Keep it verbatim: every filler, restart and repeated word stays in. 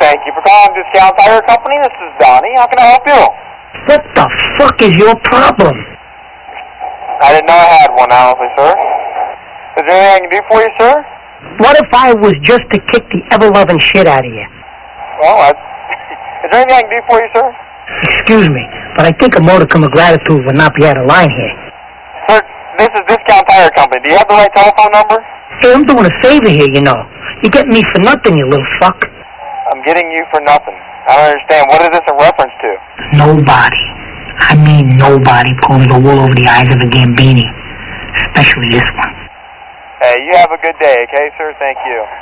Thank you for calling Discount Tire Company. This is Donnie. How can I help you? What the fuck is your problem? I didn't know I had one, honestly, sir. Is there anything I can do for you, sir? What if I was just to kick the ever-loving shit out of you? Well, I... is there anything I can do for you, sir? Excuse me, but I think a modicum of gratitude would not be out of line here. Sir, this is Discount Tire Company. Do you have the right telephone number? Hey, I'm doing a favor here, you know. You're getting me for nothing, you little fuck. I'm getting you for nothing. I don't understand. What is this a reference to? Nobody. I mean nobody pulling the wool over the eyes of a Gambini. Especially this one. Hey, you have a good day, okay, sir? Thank you.